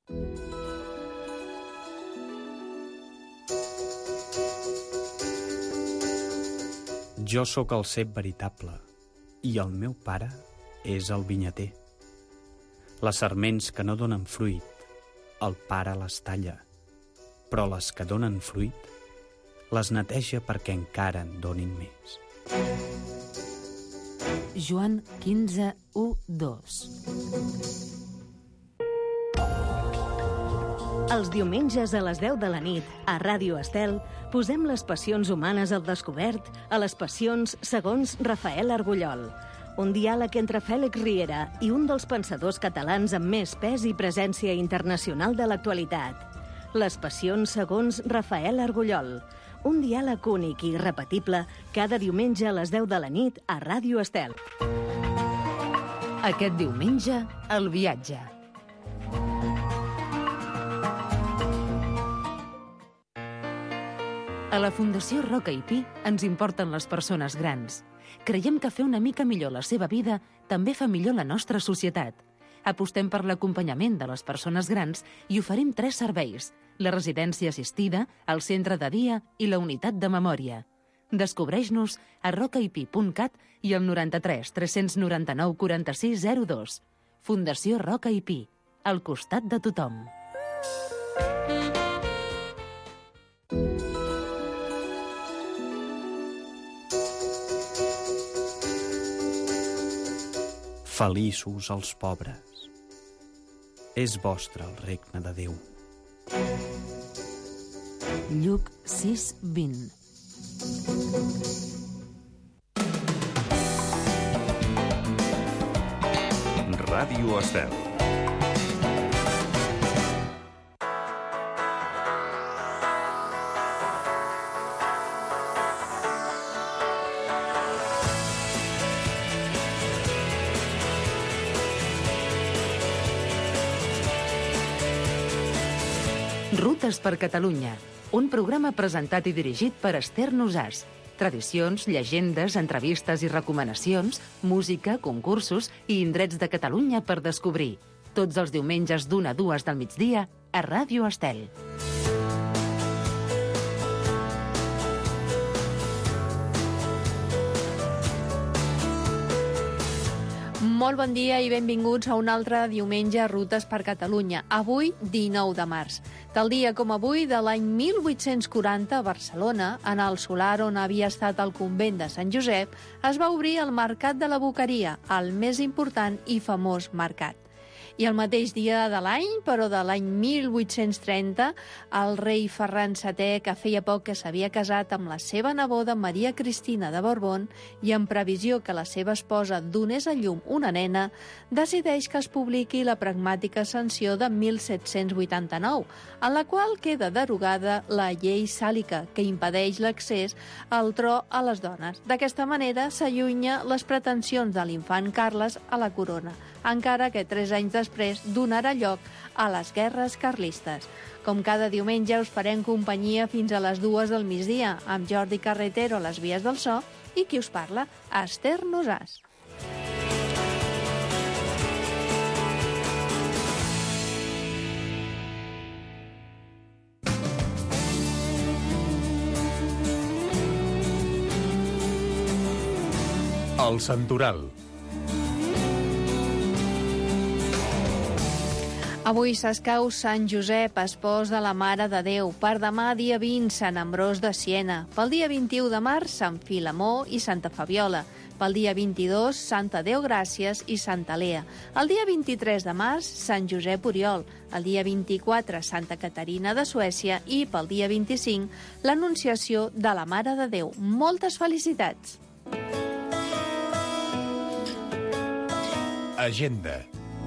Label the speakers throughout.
Speaker 1: Jo sóc el cep veritable i el meu pare és el vinyater. Les sarments que no donen fruit, el pare les talla, però les que donen fruit les neteja perquè encara en donin més.
Speaker 2: Joan 15:1-2.
Speaker 3: Els diumenges a les 10 de la nit, a Ràdio Estel, posem les passions humanes al descobert a les passions segons Rafael Argullol. Un diàleg entre Fèlix Riera i un dels pensadors catalans amb més pes i presència internacional de l'actualitat. Les passions segons Rafael Argullol. Un diàleg únic i irrepetible cada diumenge a les 10 de la nit a Ràdio Estel.
Speaker 2: Aquest diumenge, El viatge. A la Fundació Roca i Pi ens importen les persones grans. Creiem que fer una mica millor la seva vida també fa millor la nostra societat. Apostem per l'acompanyament de les persones grans i oferim 3 serveis: la residència assistida, el centre de dia i la unitat de memòria. Descobreix-nos a rocaipi.cat i al 93 399 46 02. Fundació Roca i Pi, al costat de tothom.
Speaker 1: Feliços els pobres. És vostre el regne de Déu.
Speaker 2: Lluc 6:20.
Speaker 4: Ràdio Estel.
Speaker 2: Rutes per Catalunya, un programa presentat i dirigit per Esther Nosàs. Tradicions, llegendes, entrevistes i recomanacions, música, concursos i indrets de Catalunya per descobrir. Tots els diumenges d'1 a 2 del migdia a Ràdio Estel.
Speaker 5: Molt bon dia i benvinguts a un altre diumenge Rutes per Catalunya. Avui, 19 de març. Tal dia com avui, de l'any 1840, a Barcelona, en el solar on havia estat el convent de Sant Josep, es va obrir el Mercat de la Boqueria, el més important i famós mercat. I el mateix dia de l'any, però de l'any 1830, el rei Ferran VII, que feia poc que s'havia casat amb la seva neboda Maria Cristina de Borbón, i en previsió que la seva esposa donés a llum una nena, decideix que es publiqui la pragmàtica sanció de 1789, en la qual queda derogada la llei sàlica, que impedeix l'accés al tro a les dones. D'aquesta manera s'allunya les pretensions de l'infant Carles a la corona, encara que 3 anys després donarà lloc a les guerres carlistes. Com cada diumenge us farem companyia fins a les 2 del migdia amb Jordi Carretero a les vies del so i qui us parla, Esther Nosàs.
Speaker 4: El Santoral.
Speaker 5: Avui s'escau Sant Josep, espòs de la Mare de Déu. Per demà, dia 20, Sant Ambròs de Siena. Pel dia 21 de març, Sant Filemó i Santa Fabiola. Pel dia 22, Santa Déu Gràcies i Santa Lea. El dia 23 de març, Sant Josep Oriol. El dia 24, Santa Caterina de Suècia. I pel dia 25, l'Anunciació de la Mare de Déu. Moltes felicitats!
Speaker 4: Agenda.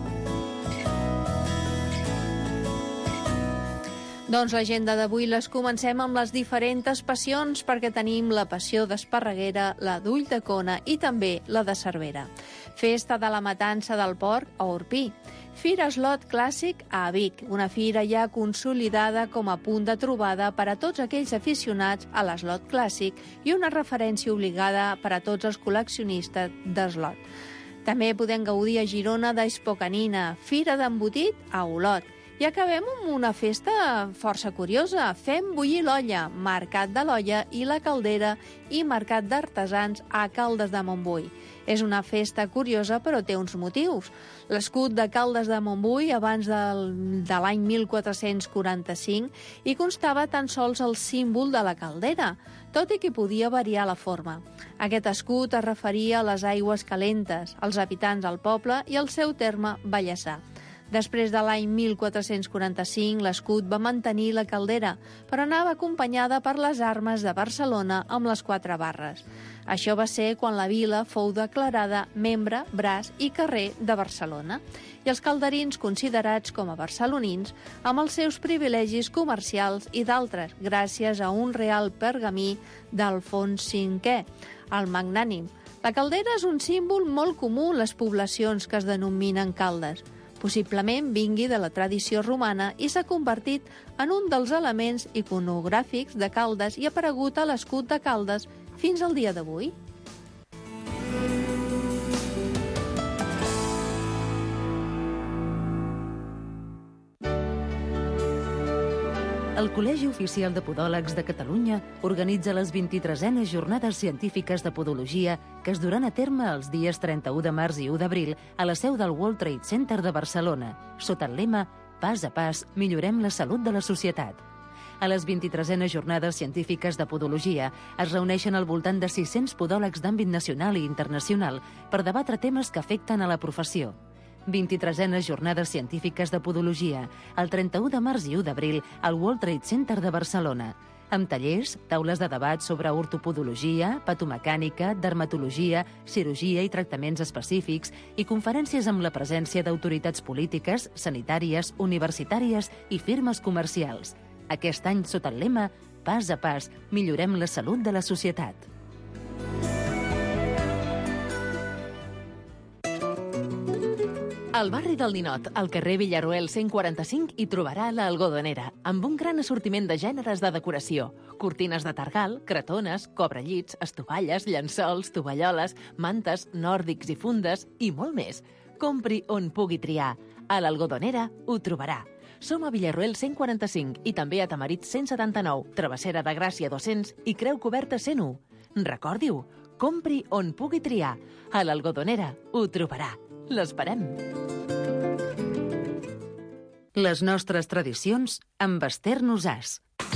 Speaker 5: Doncs l'agenda d'avui les comencem amb les diferents passions perquè tenim la passió d'Esparreguera, la d'Ulldecona i també la de Cervera. Festa de la Matança del Porc a Orpí. Fira Slot Clàssic a Vic, una fira ja consolidada com a punt de trobada per a tots aquells aficionats a l'eslot clàssic i una referència obligada per a tots els col·leccionistes d'eslot. També podem gaudir a Girona d'Espocanina, Fira d'Embotit a Olot, I acabem amb una festa força curiosa. Fem bullir l'olla, Mercat de l'Olla i la Caldera i Mercat d'Artesans a Caldes de Montbui. És una festa curiosa, però té uns motius. L'escut de Caldes de Montbui, abans de l'any 1445, hi constava tan sols el símbol de la caldera, tot i que podia variar la forma. Aquest escut es referia a les aigües calentes, als habitants del poble i al seu terme Vallèsà. Després de l'any 1445, l'escut va mantenir la caldera, però anava acompanyada per les armes de Barcelona amb les 4 barres. Això va ser quan la vila fou declarada membre, braç i carrer de Barcelona, i els calderins considerats com a barcelonins amb els seus privilegis comercials i d'altres, gràcies a un real pergamí d'Alfons V, el Magnànim. La caldera és un símbol molt comú en les poblacions que es denominen Caldes. Possiblement vingui de la tradició romana i s'ha convertit en un dels elements iconogràfics de Caldes i ha aparegut a l'escut de Caldes fins al dia d'avui.
Speaker 2: El Col·legi Oficial de Podòlegs de Catalunya organitza les 23enes Jornades Científiques de Podologia que es duran a terme els dies 31 de març i 1 d'abril a la seu del World Trade Center de Barcelona, sota el lema Pas a pas, millorem la salut de la societat. A les 23enes Jornades Científiques de Podologia es reuneixen al voltant de 600 podòlegs d'àmbit nacional i internacional per debatre temes que afecten a la professió. 23enes Jornades Científiques de Podologia, el 31 de març i 1 d'abril al World Trade Center de Barcelona, amb tallers, taules de debat sobre ortopodologia, patomecànica, dermatologia, cirurgia i tractaments específics i conferències amb la presència d'autoritats polítiques, sanitàries, universitàries i firmes comercials. Aquest any sota el lema Pas a pas, millorem la salut de la societat.
Speaker 6: Al barri del Ninot, al carrer Villaruel 145, hi trobarà l'Algodonera, amb un gran assortiment de gèneres de decoració. Cortines de targal, cretones, cobrellits, estovalles, llençols, tovalloles, mantes, nòrdics i fundes i molt més. Compri on pugui triar. A l'Algodonera ho trobarà. Som a Villaruel 145 i també a Tamarit 179, Travessera de Gràcia 200 i Creu Coberta 101. Recordi-ho, compri on pugui triar. A l'Algodonera ho trobarà. L'esperem.
Speaker 2: Les nostres tradicions amb Esther Nosàs.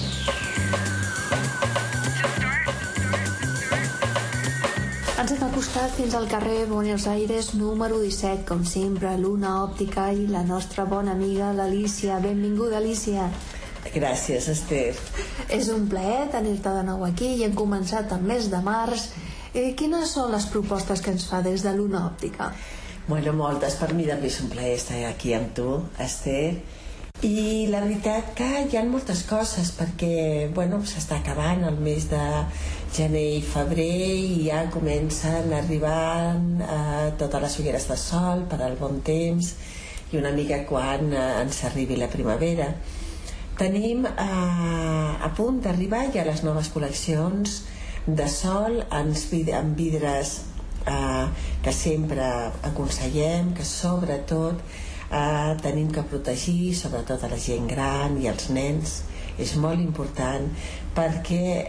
Speaker 5: Ens hem acostat fins al carrer Buenos Aires número 17, com sempre, l'Una Òptica i la nostra bona amiga l'Alícia. Benvinguda, Alícia.
Speaker 7: Gràcies, Esther.
Speaker 5: És un plaer tenir-te de nou aquí i hem començat el mes de març. Quines són les propostes que ens fa des de l'Una Òptica?
Speaker 7: Bueno, moltes. Per mi també és un plaer estar aquí amb tu, Esther. I la veritat que hi ha moltes coses, perquè s'està acabant el mes de gener i febrer i ja comencen a arribar totes les fogueres de sol per al bon temps i una mica quan ens arribi la primavera. Tenim a punt d'arribar ja les noves col·leccions de sol amb vidres que sempre aconsellem, que sobretot tenim que protegir, sobretot a la gent gran i als nens. És molt important perquè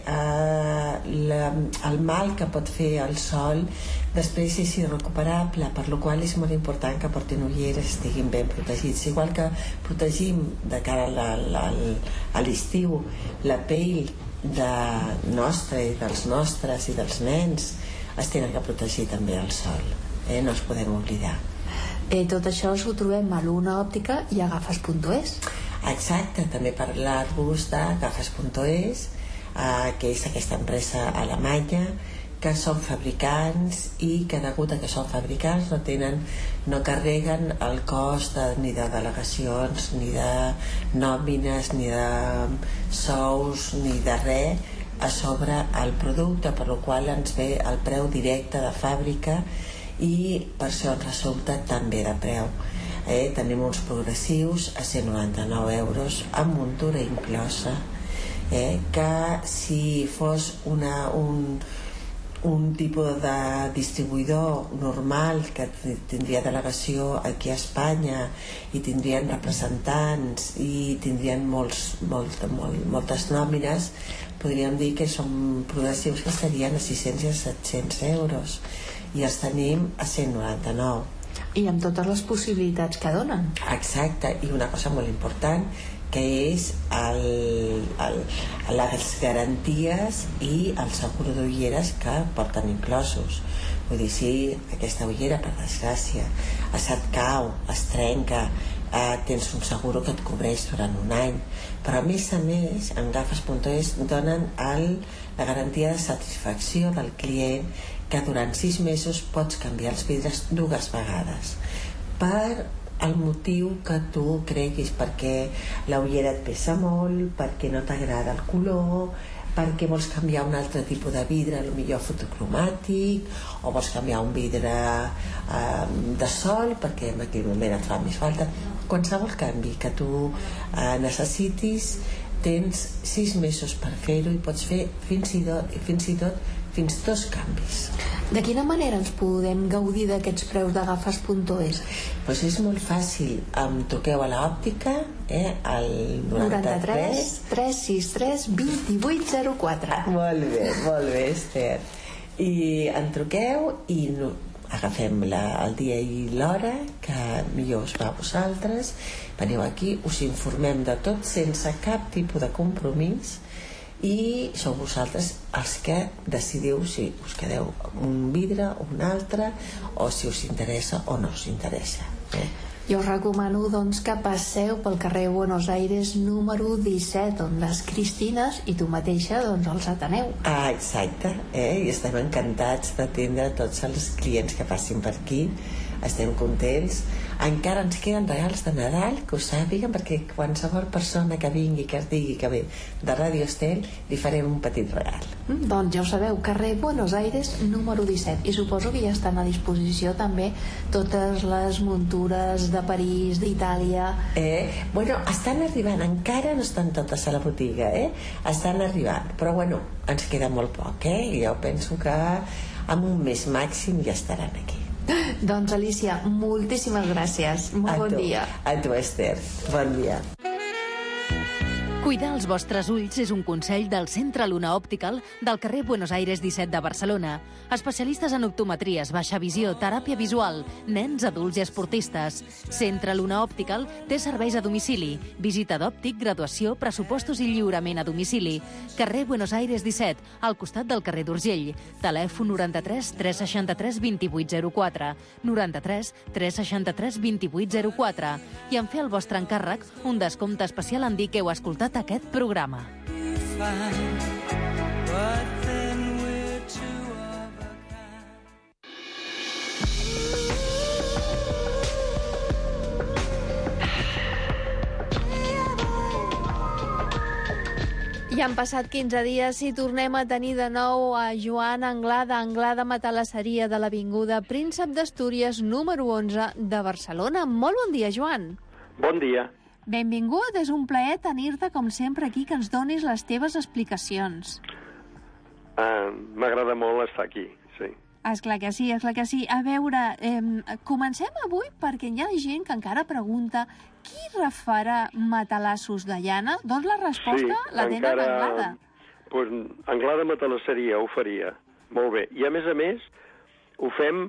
Speaker 7: el mal que pot fer el sol després és irrecuperable, per la qual és molt important que portin ulleres i estiguin ben protegits. Igual que protegim de cara a l'estiu la pell nostra i dels nostres i dels nens, es tenen que protegir també al sol, no els podem oblidar.
Speaker 5: Tot això ho trobem a l'Una Òptica i a gafes.es.
Speaker 7: Exacte, també parlar-vos de gafes.es, que és aquesta empresa alemanya que són fabricants i que degut a que són fabricants no carreguen el cost ni de delegacions, ni de nòmines, ni de sous, ni de res a sobre el producte, per la qual ens ve el preu directe de fàbrica i per això ens resulta tan bé de preu. Tenim uns progressius a 199 euros amb muntura inclosa, que si fos un tipus de distribuïdor normal que tindria delegació aquí a Espanya i tindrien representants i tindrien moltes nòmines, podríem dir que són progressius que estarien a 600 i a 700 euros i els tenim a 199.
Speaker 5: I amb totes les possibilitats que donen.
Speaker 7: Exacte, i una cosa molt important que és les garanties i el seguro d'ulleres que porten inclosos. Vull dir, si aquesta ullera, per desgràcia, se't cau, es trenca, tens un seguro que et cobreix durant un any. Però a més, en Gafas.es donen la garantia de satisfacció del client, que durant 6 mesos pots canviar els vidres 2 vegades per el motiu que tu creguis, perquè la ullera et pesa molt, perquè no t'agrada el color, perquè vols canviar un altre tipus de vidre, potser fotocromàtic, o vols canviar un vidre de sol perquè en aquell moment et fa més falta. Qualsevol canvi que tu necessitis, tens 6 mesos per fer-ho i pots fer fins i tot 2 canvis.
Speaker 5: De quina manera ens podem gaudir d'aquests preus de Gafas.es?
Speaker 7: Pues és molt fàcil. Em truqueu a l'òptica, al
Speaker 5: 93 363 2804.
Speaker 7: Molt bé, Esther. I en truqueu i agafem el dia i l'hora que millor us va a vosaltres. Veniu aquí, us informem de tot sense cap tipus de compromís i sou vosaltres els que decidiu si us quedeu un vidre o un altre, o si us interessa o no us interessa.
Speaker 5: Jo us recomano doncs que passeu pel carrer Buenos Aires número 17, on les Cristines i tu mateixa doncs els ateneu.
Speaker 7: Exacte, i estem encantats d'atendre tots els clients que passin per aquí. Estem contents. Encara ens queden regals de Nadal, que ho sàpiguen, perquè qualsevol persona que vingui, que es digui que ve de Ràdio Estel, li farem un petit regal.
Speaker 5: Doncs ja ho sabeu, carrer Buenos Aires número 17, i suposo que ja estan a disposició també totes les muntures de París, d'Itàlia.
Speaker 7: Bueno, estan arribant, encara no estan totes a la botiga, estan arribant, però bueno, ens queda molt poc, i jo penso que en un mes màxim ja estaran aquí.
Speaker 5: Doncs Alicia, moltíssimes gràcies. Molt bon dia.
Speaker 7: A tu, Esther. Bon dia.
Speaker 2: Cuidar els vostres ulls és un consell del Centre Luna Optical del carrer Buenos Aires 17 de Barcelona. Especialistes en optometries, baixa visió, teràpia visual, nens, adults i esportistes. Centre Luna Optical té serveis a domicili, visita d'òptic, graduació, pressupostos i lliurament a domicili. Carrer Buenos Aires 17, al costat del carrer d'Urgell. Telèfon 93 363 2804, 93 363 2804. I en fer el vostre encàrrec, un descompte especial en dir que heu escoltat aquest programa.
Speaker 5: Ja han passat 15 dies i tornem a tenir de nou a Joan Anglada, Anglada Matalasseria de l'Avinguda Príncep d'Astúries, número 11 de Barcelona. Molt bon dia, Joan.
Speaker 8: Bon dia.
Speaker 5: Benvingut, és un plaer tenir-te com sempre aquí, que ens donis les teves explicacions.
Speaker 8: M'agrada molt estar aquí, sí.
Speaker 5: Esclar que sí, esclar que sí. A veure, comencem avui perquè hi ha gent que encara pregunta qui refarà matalassos de llana? Doncs la resposta la tenen Anglada.
Speaker 8: Pues, Anglada Matalasseria ho faria, molt bé. I a més, ho fem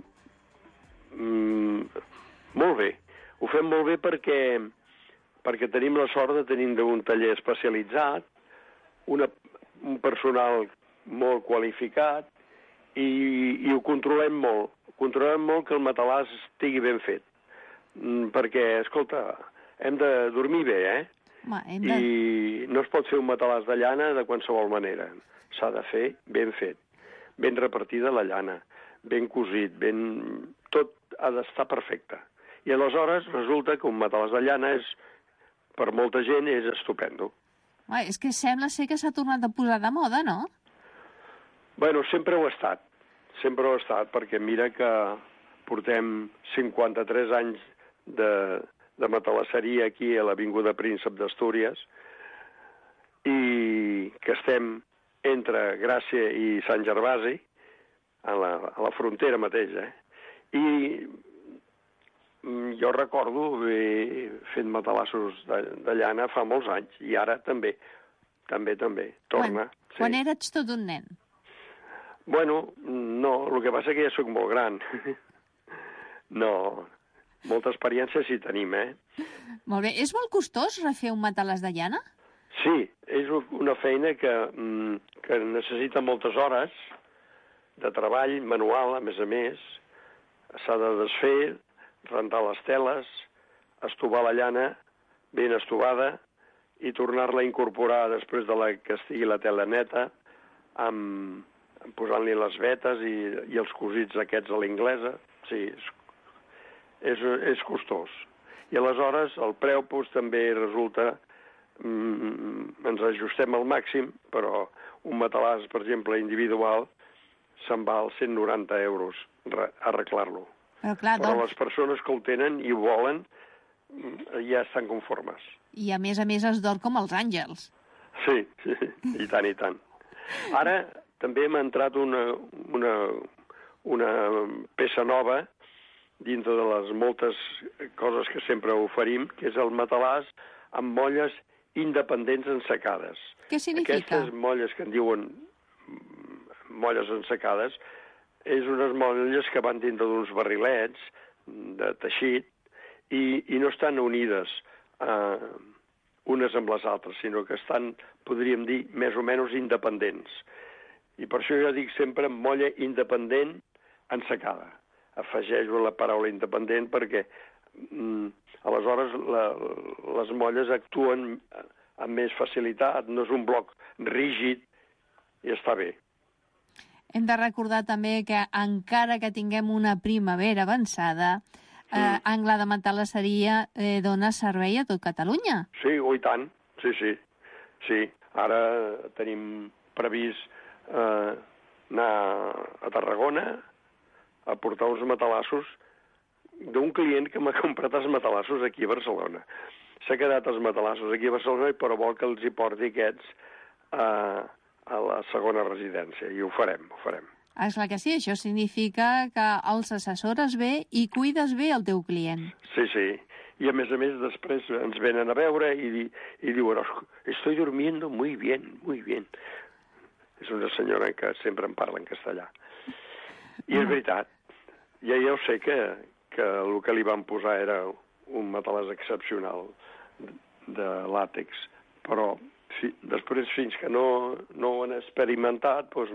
Speaker 8: molt bé. Ho fem molt bé perquè tenim la sort de tenir un taller especialitzat, un personal molt qualificat, i ho controlem molt. Controlem molt que el matalàs estigui ben fet. Perquè, escolta, hem de dormir bé, I no es pot fer un matalàs de llana de qualsevol manera. S'ha de fer ben fet, ben repartida la llana, ben cosit, tot ha d'estar perfecte. I aleshores resulta que un matalàs de llana per molta gent és estupendo.
Speaker 5: És que sembla ser que s'ha tornat a posar de moda, no?
Speaker 8: Bueno, sempre ho ha estat, perquè mira que portem 53 anys de matalasseria aquí a l'Avinguda Príncep d'Astúries i que estem entre Gràcia i Sant Gervasi, a la frontera mateix, I jo recordo haver fet matalassos de llana fa molts anys, i ara també. Torna.
Speaker 5: Quan eres tot un nen?
Speaker 8: Bueno, no, el que passa que ja sóc molt gran. No, molta experiència sí tenim,
Speaker 5: Molt bé. És molt costós refer un matalàs de llana?
Speaker 8: Sí, és una feina que necessita moltes hores de treball manual, a més. S'ha de desfer, rentar les teles, estovar la llana ben estovada i tornar-la a incorporar després que estigui la tela neta, posant-li les vetes i els cosits aquests a l'inglesa. Sí, és costós. I aleshores el preu també resulta... ens ajustem al màxim, però un matalàs, per exemple, individual, se'n va als 190 euros arreglar-lo. Però les persones que ho tenen i ho volen ja estan conformes.
Speaker 5: I a més es dorm com els àngels.
Speaker 8: Sí, i tant. Ara també m'ha entrat una peça nova dintre de les moltes coses que sempre oferim, que és el matalàs amb molles independents ensecades.
Speaker 5: Què significa?
Speaker 8: Aquestes molles que en diuen molles ensecades és unes molles que van dintre d'uns barrilets de teixit i no estan unides unes amb les altres, sinó que estan, podríem dir, més o menys independents. I per això jo dic sempre molla independent ensecada. Afegeixo la paraula independent perquè aleshores les molles actuen amb més facilitat, no és un bloc rígid i està bé.
Speaker 5: Hem de recordar també que encara que tinguem una primavera avançada, Anglada Matalasseria dona servei a tot Catalunya.
Speaker 8: Sí, i tant, sí. Ara tenim previst anar a Tarragona a portar uns matalassos d'un client que m'ha comprat els matalassos aquí a Barcelona. S'ha quedat els matalassos aquí a Barcelona, però vol que els hi porti aquests a la segona residència, i ho farem.
Speaker 5: Esclar que sí, això significa que els assessores bé i cuides bé el teu client.
Speaker 8: Sí, i a més després ens venen a veure i diuen, estoy durmiendo muy bien. És una senyora que sempre em parla en castellà. I és veritat, ja ho sé que el que li van posar era un matalàs excepcional de làtex, però després fins que no ho han experimentat, doncs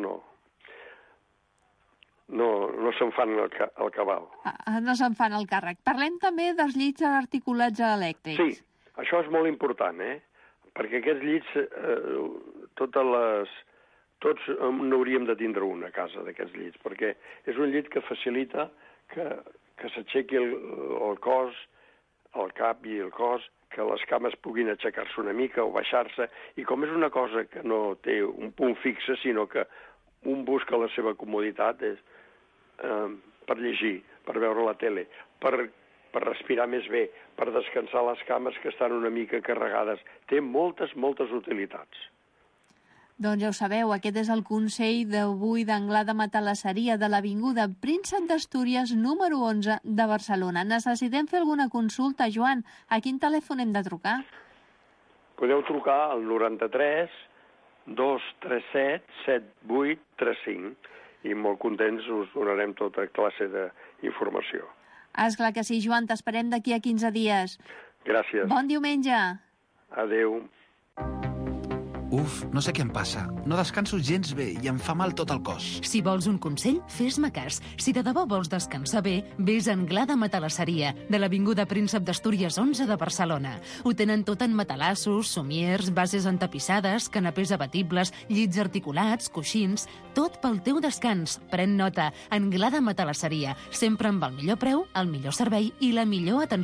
Speaker 8: no se'n fan el cabal.
Speaker 5: No se'n fan el càrrec. Parlem també dels llits articulats elèctrics.
Speaker 8: Sí, això és molt important, perquè aquests llits, tots n'hauríem de tindre un a casa d'aquests llits, perquè és un llit que facilita que s'aixequi el cos, el cap i el cos, que les cames puguin aixecar-se una mica o baixar-se, i com és una cosa que no té un punt fixe, sinó que un busca la seva comoditat per llegir, per veure la tele, per respirar més bé, per descansar les cames que estan una mica carregades. Té moltes utilitats.
Speaker 5: Doncs ja ho sabeu, aquest és el consell d'avui d'Anglada Matalasseria de l'Avinguda Príncep d'Astúries número 11 de Barcelona. Necessitem fer alguna consulta, Joan. A quin telèfon hem de trucar?
Speaker 8: Podeu trucar al 93 237 7835 i molt contents us donarem tota classe d'informació.
Speaker 5: Esclar que sí, Joan, t'esperem d'aquí a 15 dies.
Speaker 8: Gràcies.
Speaker 5: Bon diumenge.
Speaker 8: Adéu.
Speaker 9: Uf, no sé què em passa. No descanso gens bé i em fa mal tot el cos.
Speaker 2: Si vols un consell, fes-me cas. Si de debò vols descansar bé, vés a Anglada Matalasseria, de l'Avinguda Príncep d'Astúries 11 de Barcelona. Ho tenen tot en matalassos, somiers, bases entapissades, canapés abatibles, llits articulats, coixins... Tot pel teu descans. Pren nota. Anglada Matalasseria, sempre amb el millor preu, el millor servei i la millor atenció.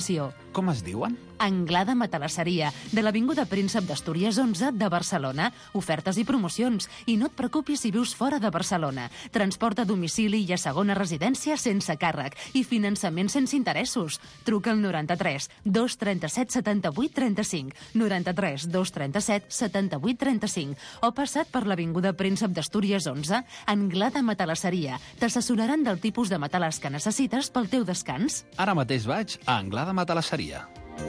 Speaker 9: Com es diuen?
Speaker 2: Anglada Matalasseria, de l'Avinguda Príncep d'Astúries 11 de Barcelona. Ofertes i promocions. I no et preocupis si vius fora de Barcelona. Transport a domicili i a segona residència sense càrrec. I finançament sense interessos. Truca al 93 237 78 35, 93 237 78 35, o passa't per l'Avinguda Príncep d'Astúries 11. Anglada Matalasseria. T'assessoraran del tipus de matalàs que necessites pel teu descans.
Speaker 9: Ara mateix vaig a Anglada Matalasseria.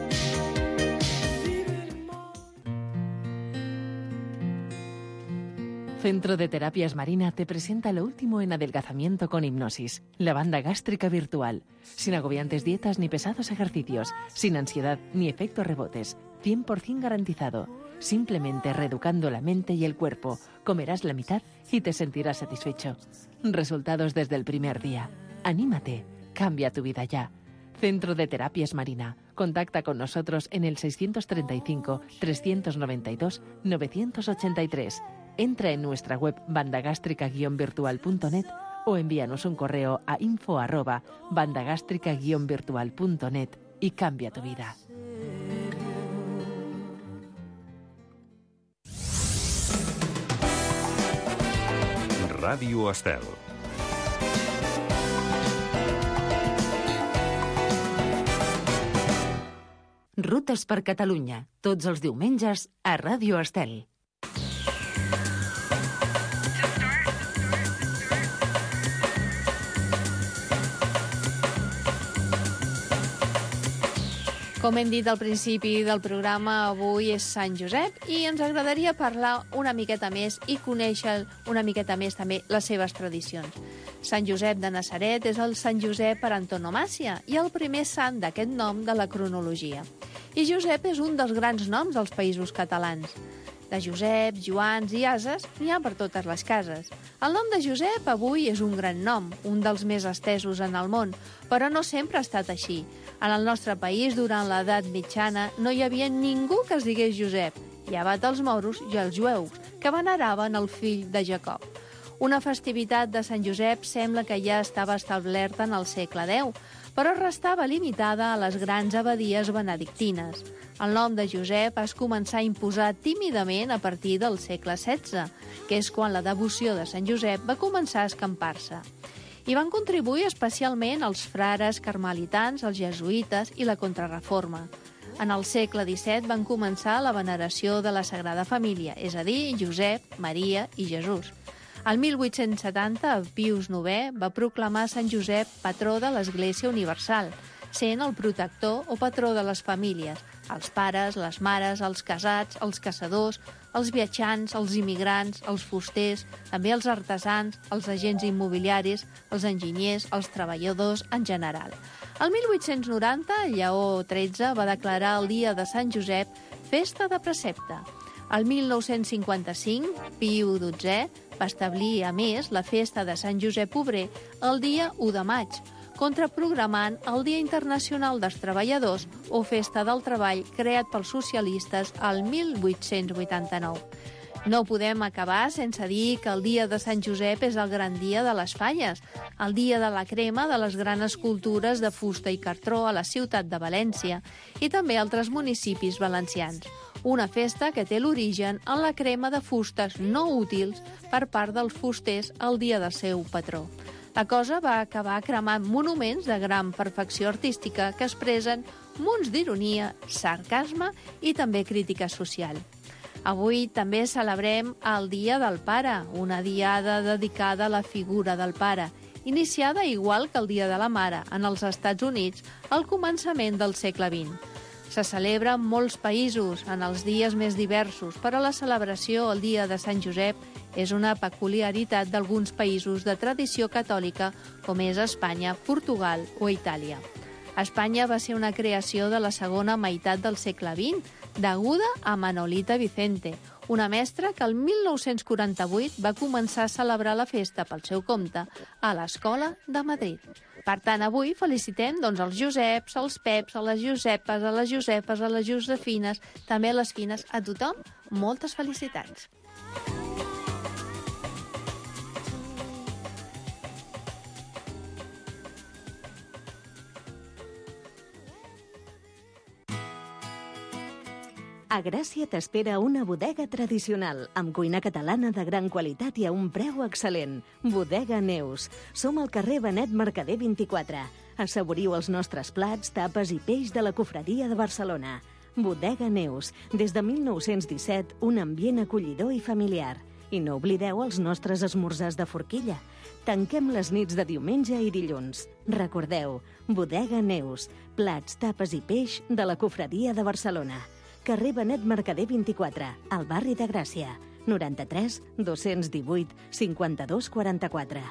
Speaker 6: Centro de Terapias Marina te presenta lo último en adelgazamiento con hipnosis, la banda gástrica virtual, sin agobiantes dietas ni pesados ejercicios, sin ansiedad ni efectos rebotes, 100% garantizado. Simplemente reeducando la mente y el cuerpo, comerás la mitad y te sentirás satisfecho. Resultados desde el primer día. Anímate, cambia tu vida ya. Centro de Terapias Marina. Contacta con nosotros en el 635 392 983. Entra en nuestra web bandagástrica-virtual.net o envíanos un correo a info@bandagástrica-virtual.net y cambia tu vida.
Speaker 4: Ràdio Estel.
Speaker 2: Rutes per Catalunya, tots els diumenges a Ràdio Estel.
Speaker 5: Com hem dit al principi del programa, avui és Sant Josep i ens agradaria parlar una miqueta més i conèixer una miqueta més també les seves tradicions. Sant Josep de Natzaret és el Sant Josep per antonomàsia i el primer sant d'aquest nom de la cronologia. I Josep és un dels grans noms dels països catalans. De Josep, Joans i Ases n'hi ha per totes les cases. El nom de Josep avui és un gran nom, un dels més estesos en el món, però no sempre ha estat així. En el nostre país, durant l'edat mitjana, no hi havia ningú que es digués Josep, llevat els moros i els jueus, que veneraven el fill de Jacob. Una festivitat de Sant Josep sembla que ja estava establerta en el segle X, però restava limitada a les grans abadies benedictines. El nom de Josep es començà a imposar tímidament a partir del segle XVI, que és quan la devoció de Sant Josep va començar a escampar-se. Hi van contribuir especialment els frares carmelitans, els jesuïtes i la Contrareforma. En el segle XVII van començar la veneració de la Sagrada Família, és a dir, Josep, Maria i Jesús. El 1870, Pius IX va proclamar Sant Josep patró de l'Església Universal, sent el protector o patró de les famílies, els pares, les mares, els casats, els caçadors, els viatjants, els immigrants, els fusters, també els artesans, els agents immobiliaris, els enginyers, els treballadors en general. El 1890, Lleó XIII va declarar el dia de Sant Josep festa de precepte. El 1955, Piu XII va establir, a més, la festa de Sant Josep Obrer el dia 1 de maig, contraprogramant el Dia Internacional dels Treballadors o Festa del Treball creat pels socialistes el 1889. No podem acabar sense dir que el dia de Sant Josep és el gran dia de les falles, el dia de la crema de les grans escultures de fusta i cartró a la ciutat de València i també altres municipis valencians. Una festa que té l'origen en la crema de fustes no útils per part dels fusters el dia del seu patró. La cosa va acabar cremant monuments de gran perfecció artística que expressen munts d'ironia, sarcasme i també crítica social. Avui també celebrem el Dia del Pare, una diada dedicada a la figura del pare, iniciada igual que el Dia de la Mare en els Estats Units al començament del segle XX. Se celebra en molts països, en els dies més diversos, però la celebració el dia de Sant Josep és una peculiaritat d'alguns països de tradició catòlica, com és Espanya, Portugal o Itàlia. Espanya va ser una creació de la segona meitat del segle XX, deguda a Manolita Vicente, una mestra que el 1948 va començar a celebrar la festa pel seu compte a l'Escola de Madrid. Per tant, avui felicitem els Joseps, els Peps, a les Josepes, a les Josepes, a les Josefines, també a les Fines, a tothom, moltes felicitats.
Speaker 3: A Gràcia t'espera una bodega tradicional, amb cuina catalana de gran qualitat i a un preu excel·lent. Bodega Neus. Som al carrer Benet Mercader 24. Assaboriu els nostres plats, tapes i peix de la Cofradia de Barcelona. Bodega Neus. Des de 1917, un ambient acollidor i familiar. I no oblideu els nostres esmorzars de forquilla. Tanquem les nits de diumenge i dilluns. Recordeu, Bodega Neus. Plats, tapes i peix de la Cofradia de Barcelona. Carrer Benet Mercader 24, al barri de Gràcia. 93 218 52 44.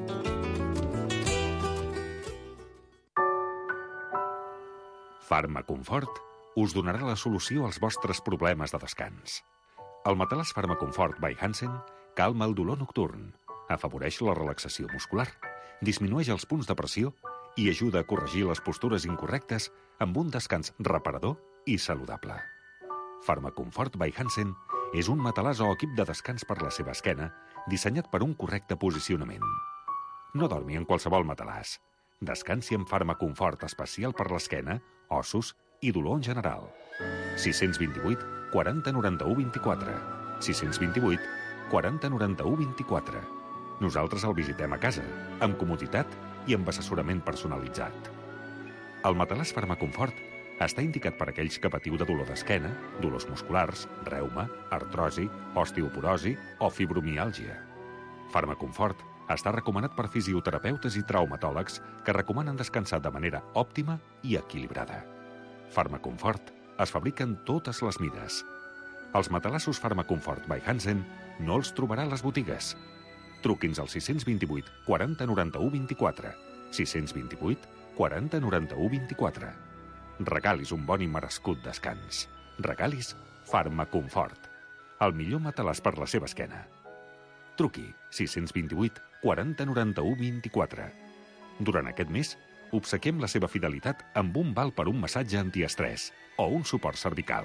Speaker 4: Farmaconfort us donarà la solució als vostres problemes de descans. El matalàs Farmaconfort by Hansen calma el dolor nocturn, afavoreix la relaxació muscular, disminueix els punts de pressió i ajuda a corregir les postures incorrectes amb un descans reparador i saludable. Farmaconfort by Hansen és un matalàs o equip de descans per la seva esquena dissenyat per un correcte posicionament. No dormi en qualsevol matalàs. Descansi amb Farmaconfort especial per l'esquena, ossos i dolor en general. 628 40 91 24. 628 40 91 24. Nosaltres el visitem a casa, amb comoditat i amb assessorament personalitzat. El matalàs Farmaconfort està indicat per aquells que patiu de dolor d'esquena, dolors musculars, reuma, artrosi, osteoporosi o fibromiàlgia. Farmaconfort està recomanat per fisioterapeutes i traumatòlegs que recomanen descansar de manera òptima i equilibrada. Farmaconfort es fabrica en totes les mides. Els matalassos Farmaconfort by Hansen no els trobarà a les botigues. Truqui'ns al 628 40 91 24. 628 40 91 24. Regalis un bon i merescut descans. Regalis Farmaconfort, el millor matalàs per la seva esquena. Truqui 628 40 91 24. Durant aquest mes, obsequiem la seva fidelitat amb un val per un massatge antiestrès o un suport cervical.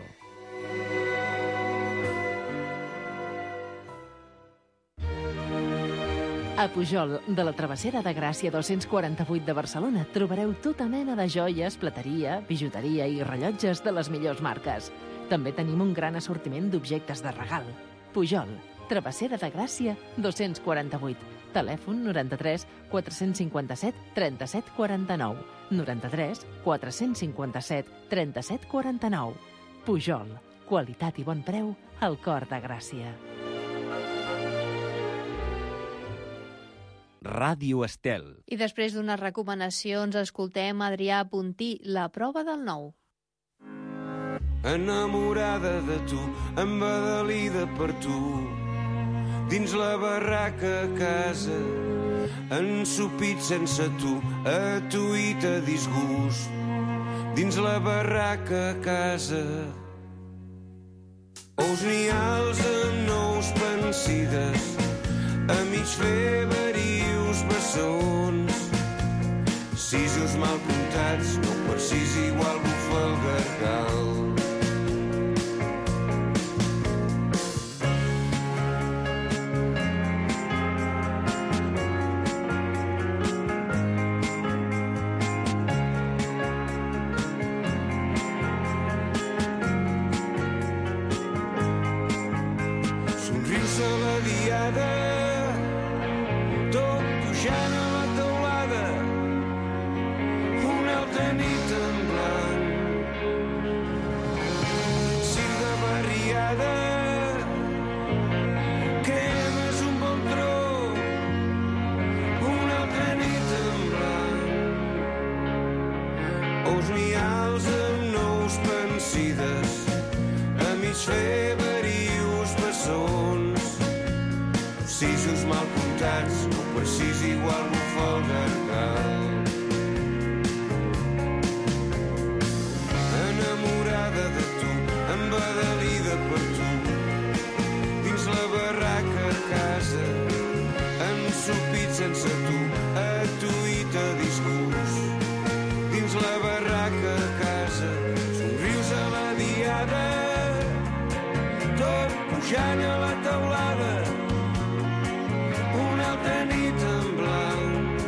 Speaker 6: A Pujol, de la Travessera de Gràcia 248 de Barcelona, trobareu tota mena de joies, plateria, bijuteria i rellotges de les millors marques. També tenim un gran assortiment d'objectes de regal. Pujol, Travessera de Gràcia 248. Telèfon 93 457 37 49. 93 457 37 49. Pujol, qualitat i bon preu al cor de Gràcia.
Speaker 1: Ràdio Estel.
Speaker 5: I després d'unes recomanacions escoltem Adrià Puntí, La prova del nou.
Speaker 10: Enamorada de tu, embadalida per tu, dins la barraca a casa, ensupit sense tu, atuït a disgust, dins la barraca a casa. Ous nials amb nous pensides, a mig fer verius bessons, sisos mal comptats, no per sis igual bufa el gargal. Somrius a la diada, tot pujant a la teulada, una altra nit en blanc. Circ de barriada, cremes un bon tro, una altra nit en blanc. Ous nials amb nous pensides, a mig fer verius bessons, sisos mal comptats, no per sis igual bufa el gargal. Enamorada de tu, embadalida per tu, dins la barraca a casa, ensupit sense tu, atuït a disgust, dins la barraca a casa, somrius a la diada, tot pujant a la teulada, una altra nit en blanc.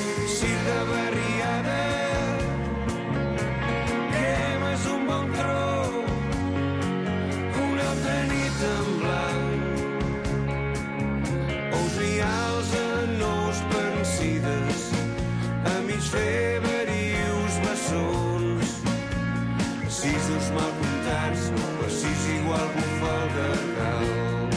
Speaker 10: Circ de barriada, cremes un bon tro, Sisos mal comptats, no passis igual bufa el gargal.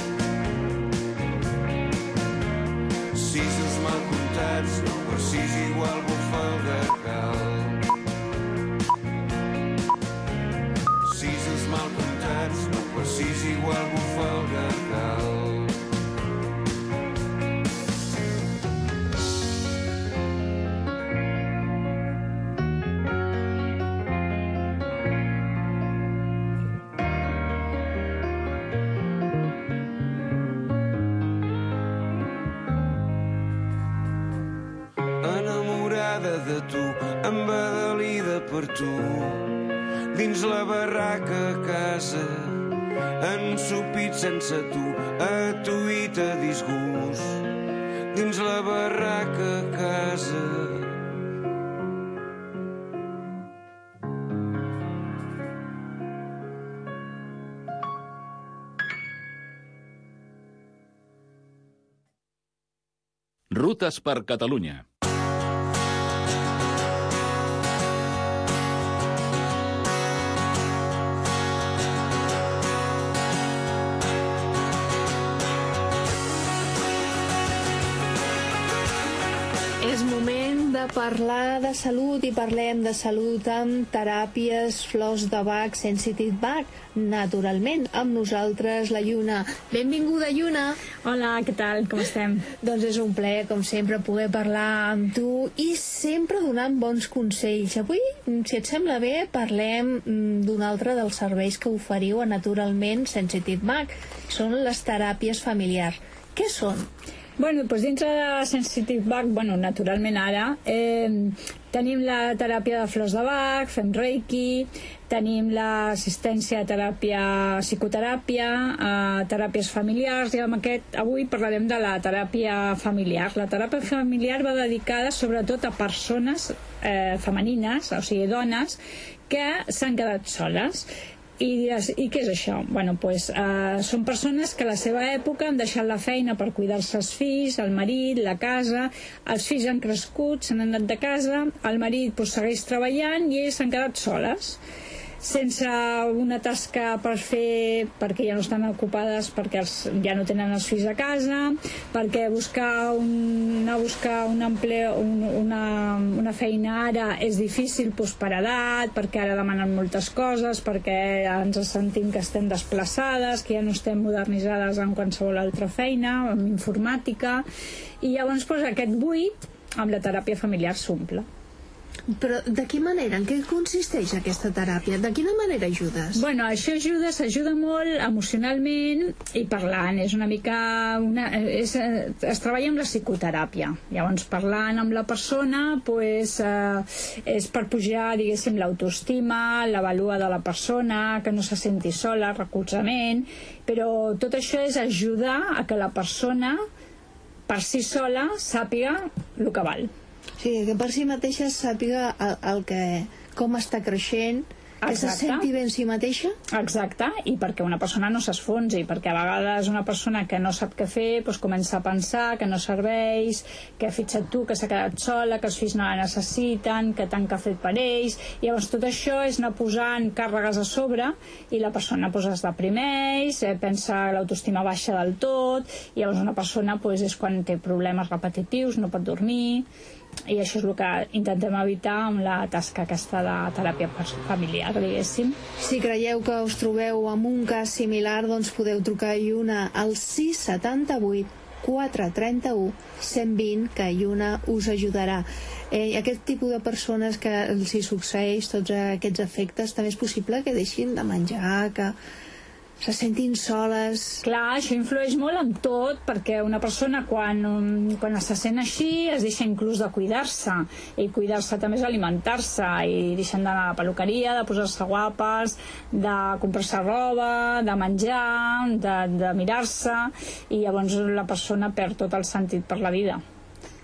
Speaker 10: Sisos mal comptats, no passis igual bufa el gargal. Sisos mal comptats, no passis igual bufa el gargal. De tu, embadalida per tu, dins la barraca a casa, ensopit sense tu, atuït a disgust, dins la barraca a casa.
Speaker 11: Rutes per Catalunya.
Speaker 5: És moment de parlar de salut i parlem de salut amb teràpies Flors de Bach, Sensitive Bach, naturalment, amb nosaltres la Lluna. Benvinguda, Lluna.
Speaker 12: Hola, què tal? Com estem?
Speaker 5: Doncs és un plaer, com sempre, poder parlar amb tu i sempre donant bons consells. Avui, si et sembla bé, parlem d'un altre dels serveis que oferiu a Naturalment Sensitive Bach. Són les teràpies familiars. Què són?
Speaker 12: Bueno, doncs dintre de Sensitive Bach, naturalment ara, tenim la teràpia de Flors de Bach, fem Reiki, tenim l'assistència a teràpia, psicoteràpia, teràpies familiars, i avui parlarem de la teràpia familiar. La teràpia familiar va dedicada sobretot a persones femenines, o sigui, dones, que s'han quedat soles. I diràs, i què és això? Són persones que a la seva època han deixat la feina per cuidar-se els fills, el marit, la casa, els fills han crescut, s'han anat de casa, el marit segueix treballant i ells s'han quedat soles, sense una tasca per fer, perquè ja no estan ocupades, perquè ja no tenen els fills a casa, perquè buscar una feina ara és difícil per edat, perquè ara demanen moltes coses, perquè ens sentim que estem desplaçades, que ja no estem modernitzades en qualsevol altra feina, en informàtica, i llavors aquest buit amb la teràpia familiar s'omple.
Speaker 5: Però de quina manera? En què consisteix aquesta teràpia? De quina manera ajudes?
Speaker 12: Això s'ajuda molt emocionalment i parlant. És una mica... es treballa amb la psicoteràpia. Llavors, parlant amb la persona és per pujar, diguéssim, l'autoestima, la vàlua de la persona, que no se senti sola, recolzament, però tot això és ajudar a que la persona per si sola sàpiga el que val.
Speaker 5: Sí, que per si mateixa sàpiga com està creixent, que se senti bé en si mateixa.
Speaker 12: Exacte, i perquè una persona no s'esfonsi, perquè a vegades una persona que no sap què fer comença a pensar que no serveix, que fixa't tu que s'ha quedat sola, que els fills no la necessiten, que tant que ha fet per ells, i llavors tot això és anar posant càrregues a sobre i la persona es deprimeix, pensa l'autoestima baixa del tot, i llavors una persona és quan té problemes repetitius, no pot dormir, i això és el que intentem evitar amb la tasca aquesta de teràpia familiar, diguéssim.
Speaker 5: Si creieu que us trobeu amb un cas similar, doncs podeu trucar a Lluna al 678 431 120, que Lluna us ajudarà. Aquest tipus de persones que els hi succeeix tots aquests efectes, també és possible que deixin de menjar, que se sentin soles.
Speaker 12: Clar, això influeix molt en tot, perquè una persona quan se sent així es deixa inclús de cuidar-se, i cuidar-se també és alimentar-se, i deixen d'anar a la peluqueria, de posar-se guapes, de comprar-se roba, de menjar, de mirar-se, i llavors la persona perd tot el sentit per la vida.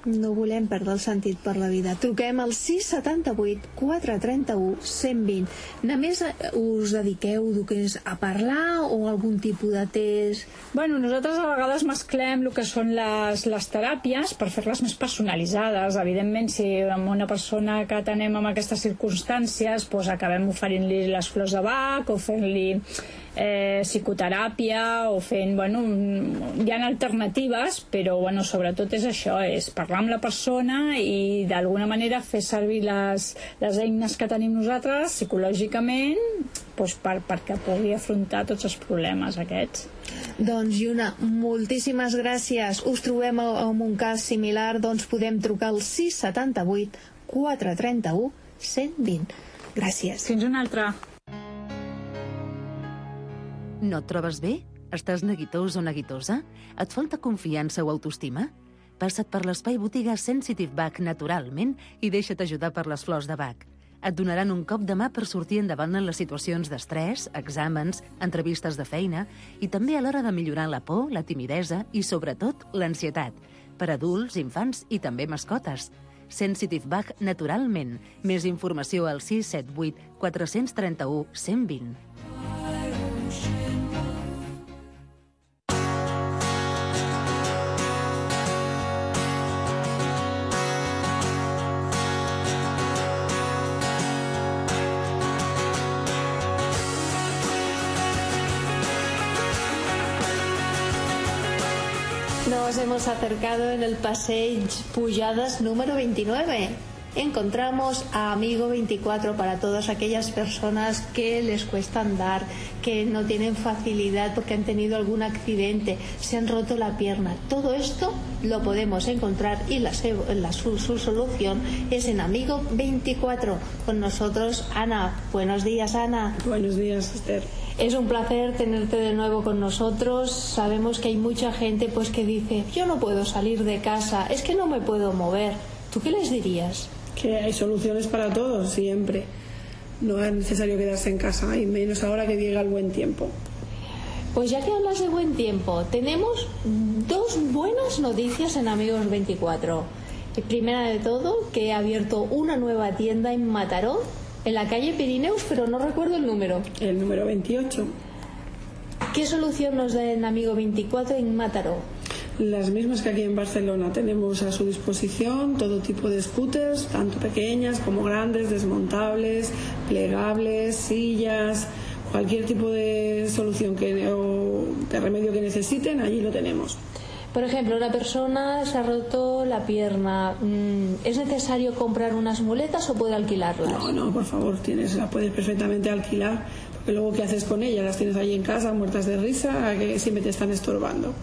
Speaker 13: No volem perdre el sentit per la vida. Truquem al 678 431 120. Només us dediqueu a parlar o algun tipus de test?
Speaker 12: Bueno, nosaltres a vegades mesclem el que són les teràpies per fer-les més personalitzades. Evidentment, si amb una persona que atenem en aquestes circumstàncies, doncs acabem oferint-li les flors de Bach o fent-li psicoteràpia o fent, hi ha alternatives, però sobretot és això, és parlar amb la persona i d'alguna manera fer servir les eines que tenim nosaltres psicològicament perquè pugui afrontar tots els problemes aquests.
Speaker 13: Doncs Lluna, moltíssimes gràcies. Us trobem en un cas similar, doncs podem trucar al 678 431 120. Gràcies.
Speaker 12: Fins una altra.
Speaker 2: No et trobes bé? Estàs neguitós o neguitosa? Et falta confiança o autoestima? Passa't per l'espai botiga Sensitive Bach naturalment i deixa't ajudar per les flors de Bach. Et donaran un cop de mà per sortir endavant en les situacions d'estrès, exàmens, entrevistes de feina i també a l'hora de millorar la por, la timidesa i, sobretot, l'ansietat. Per adults, infants i també mascotes. Sensitive Bach naturalment. Més informació al 678 431 120.
Speaker 13: Nos hemos acercado en el Passeig Pujadas número 29. Encontramos a Amigo 24 para todas aquellas personas que les cuesta andar, que no tienen facilidad porque han tenido algún accidente, se han roto la pierna. Todo esto lo podemos encontrar y su solución es en Amigo 24. Con nosotros Ana. Buenos días, Ana.
Speaker 14: Buenos días, Esther.
Speaker 13: Es un placer tenerte de nuevo con nosotros. Sabemos que hay mucha gente que dice, yo no puedo salir de casa, es que no me puedo mover. ¿Tú qué les dirías?
Speaker 14: Que hay soluciones para todos, siempre. No es necesario quedarse en casa, y menos ahora que llega el buen tiempo.
Speaker 13: Pues ya que hablas de buen tiempo, tenemos dos buenas noticias en Amigos 24. Primera de todo, que ha abierto una nueva tienda en Mataró, en la calle Pirineos, pero no recuerdo el número.
Speaker 14: El número 28.
Speaker 13: ¿Qué solución nos da en Amigo 24 en Mataró?
Speaker 14: Las mismas que aquí en Barcelona. Tenemos a su disposición todo tipo de scooters, tanto pequeñas como grandes, desmontables, plegables, sillas, cualquier tipo de solución o de remedio que necesiten, allí lo tenemos.
Speaker 13: Por ejemplo, una persona se ha roto la pierna. ¿Es necesario comprar unas muletas o puede alquilarlas?
Speaker 14: No, por favor, la puedes perfectamente alquilar, porque luego ¿qué haces con ellas? Las tienes ahí en casa, muertas de risa, a que siempre te están estorbando.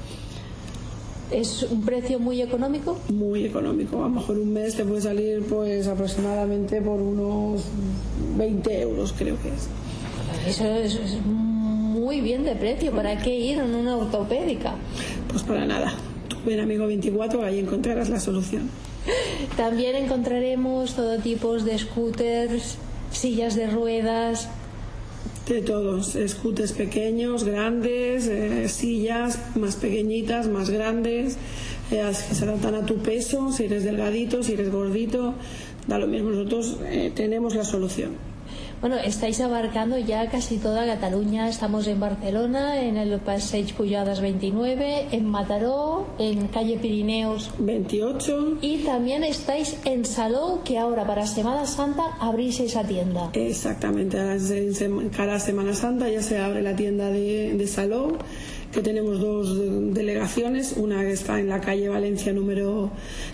Speaker 13: ¿Es un precio muy económico?
Speaker 14: Muy económico. A lo mejor un mes te puede salir aproximadamente por unos 20 euros, creo que es.
Speaker 13: Eso es muy bien de precio. ¿Para qué ir en una ortopédica?
Speaker 14: Pues para nada. Tú ven Amigo 24, ahí encontrarás la solución.
Speaker 13: También encontraremos todo tipo de scooters, sillas de ruedas.
Speaker 14: De todos, scooters pequeños, grandes, sillas más pequeñitas, más grandes, que se adaptan a tu peso, si eres delgadito, si eres gordito, da lo mismo, nosotros tenemos la solución.
Speaker 13: Bueno, estáis abarcando ya casi toda Cataluña. Estamos en Barcelona, en el Passeig Pujadas 29, en Mataró, en calle Pirineos
Speaker 14: 28.
Speaker 13: Y también estáis en Salou, que ahora para Semana Santa abrís esa tienda.
Speaker 14: Exactamente, cara a Semana Santa ya se abre la tienda de Salou, que tenemos dos delegaciones, una que está en la calle Valencia número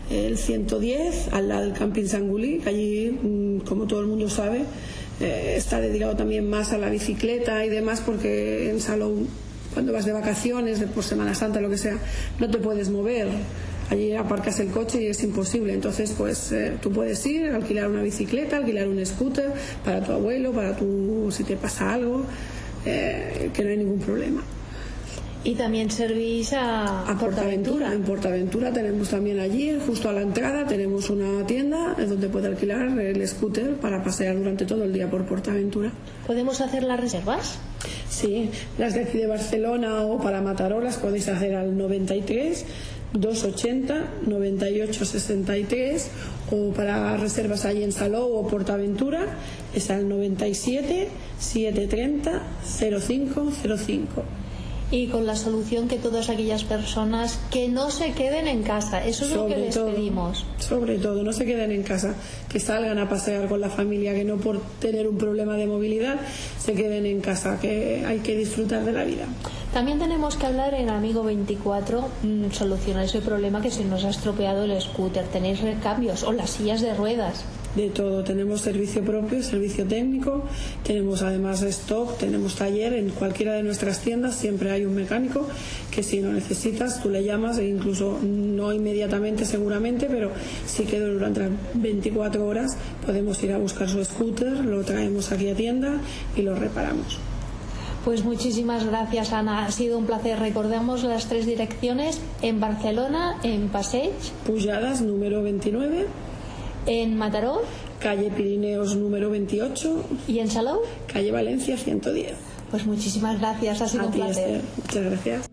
Speaker 14: 110, al lado del Camping Sangulí, que allí, como todo el mundo sabe, está dedicado también más a la bicicleta y demás, porque en Salou, cuando vas de vacaciones, por Semana Santa, lo que sea, no te puedes mover. Allí aparcas el coche y es imposible. Entonces, tú puedes ir, alquilar una bicicleta, alquilar un scooter para tu abuelo, si te pasa algo, que no hay ningún problema.
Speaker 13: Y también servís a Portaventura.
Speaker 14: En Portaventura tenemos también allí, justo a la entrada, tenemos una tienda donde puede alquilar el scooter para pasear durante todo el día por Portaventura.
Speaker 13: ¿Podemos hacer las reservas?
Speaker 14: Sí, las de aquí de Barcelona o para Mataró las podéis hacer al 93 280 98 63, o para reservas allí en Salou o Portaventura es al 97 730 0505.
Speaker 13: Y con la solución que todas aquellas personas que no se queden en casa, eso es lo que les pedimos.
Speaker 14: Sobre todo, no se queden en casa, que salgan a pasear con la familia, que no por tener un problema de movilidad se queden en casa, que hay que disfrutar de la vida.
Speaker 13: También tenemos que hablar en Amigo 24, solucionar ese problema que se nos ha estropeado el scooter. ¿Tenéis recambios o las sillas de ruedas?
Speaker 14: De todo, tenemos servicio propio, servicio técnico, tenemos además stock, tenemos taller en cualquiera de nuestras tiendas, siempre hay un mecánico que si lo necesitas tú le llamas, e incluso no inmediatamente seguramente, pero sí que durante las 24 horas podemos ir a buscar su scooter, lo traemos aquí a tienda y lo reparamos.
Speaker 13: Pues muchísimas gracias, Ana, ha sido un placer. Recordamos las 3 direcciones: en Barcelona, en Passeig
Speaker 14: Pujadas número 29,
Speaker 13: en Mataró,
Speaker 14: calle Pirineos número 28,
Speaker 13: y en Salou,
Speaker 14: calle Valencia 110.
Speaker 13: Pues muchísimas gracias, ha sido un placer.
Speaker 14: Muchas gracias.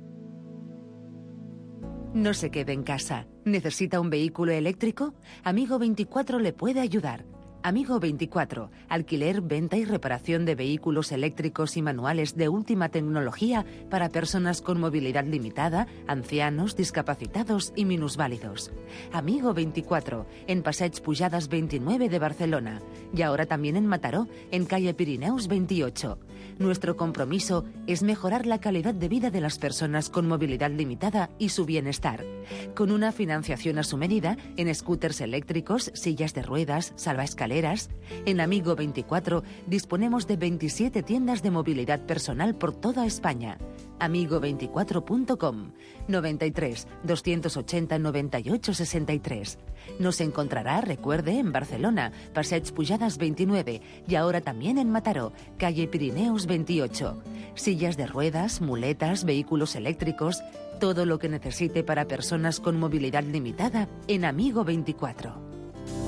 Speaker 2: No se quede en casa. ¿Necesita un vehículo eléctrico? Amigo 24 le puede ayudar. Amigo 24, alquiler, venta y reparación de vehículos eléctricos y manuales de última tecnología para personas con movilidad limitada, ancianos, discapacitados y minusválidos. Amigo 24, en Passeig Pujadas 29 de Barcelona, y ahora también en Mataró, en calle Pirineus 28. Nuestro compromiso es mejorar la calidad de vida de las personas con movilidad limitada y su bienestar, con una financiación a su medida en scooters eléctricos, sillas de ruedas, salvaescaleras. En Amigo 24 disponemos de 27 tiendas de movilidad personal por toda España. Amigo24.com 93 280 98 63. Nos encontrará, recuerde, en Barcelona, Passeig Pujadas 29, y ahora también en Mataró, calle Pirineus 28. Sillas de ruedas, muletas, vehículos eléctricos, todo lo que necesite para personas con movilidad limitada en Amigo 24.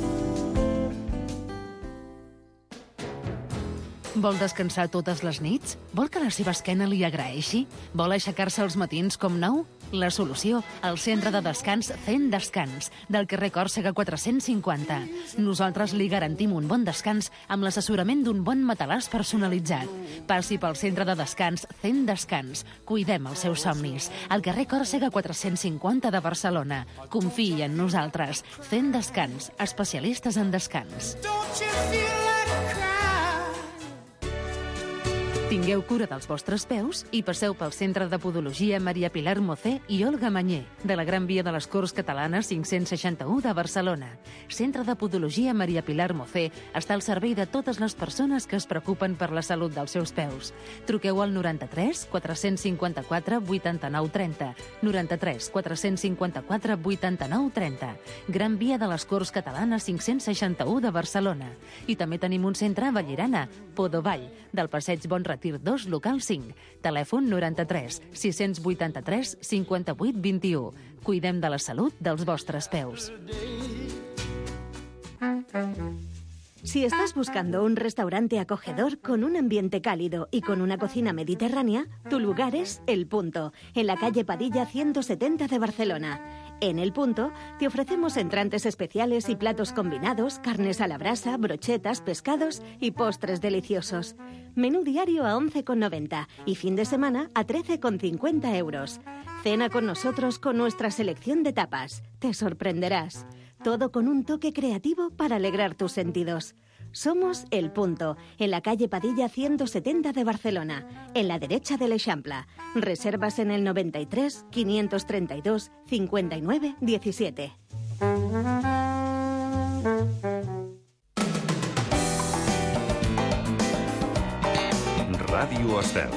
Speaker 2: Vol descansar totes les nits? Vol que la seva esquena li agraeixi? Vol aixecar-se als matins com nou? La solució, al centre de descans Zen Descans, del carrer Còrsega 450. Nosaltres li garantim un bon descans amb l'assessorament d'un bon matalàs personalitzat. Passi pel centre de descans Zen Descans. Cuidem els seus somnis. Al carrer Còrsega 450 de Barcelona. Confiï en nosaltres. Zen Descans, especialistes en descans. Tingueu cura dels vostres peus i passeu pel Centre de Podologia Maria Pilar Mocé i Olga Mañé, de la Gran Via de les Corts Catalanes 561 de Barcelona. Centre de Podologia Maria Pilar Mocé està al servei de totes les persones que es preocupen per la salut dels seus peus. Truqueu al 93 454 89 30. 93 454 89 30. Gran Via de les Corts Catalanes 561 de Barcelona. I també tenim un centre a Vallirana, Podovall, del Passeig Bon Retir 2, local 5. Telèfon 93 683 58 21. Cuidem de la salut dels vostres peus.
Speaker 3: Si estás buscando un restaurante acogedor con un ambiente cálido y con una cocina mediterránea, tu lugar es El Punto, en la calle Padilla 170 de Barcelona. En El Punto te ofrecemos entrantes especiales y platos combinados, carnes a la brasa, brochetas, pescados y postres deliciosos. Menú diario a 11,90 y fin de semana a 13,50 euros. Cena con nosotros con nuestra selección de tapas. Te sorprenderás. Todo con un toque creativo para alegrar tus sentidos. Somos El Punto, en la calle Padilla 170 de Barcelona, en la derecha de l'Eixample. Reservas en el 93 532 59 17.
Speaker 4: Ràdio Estel.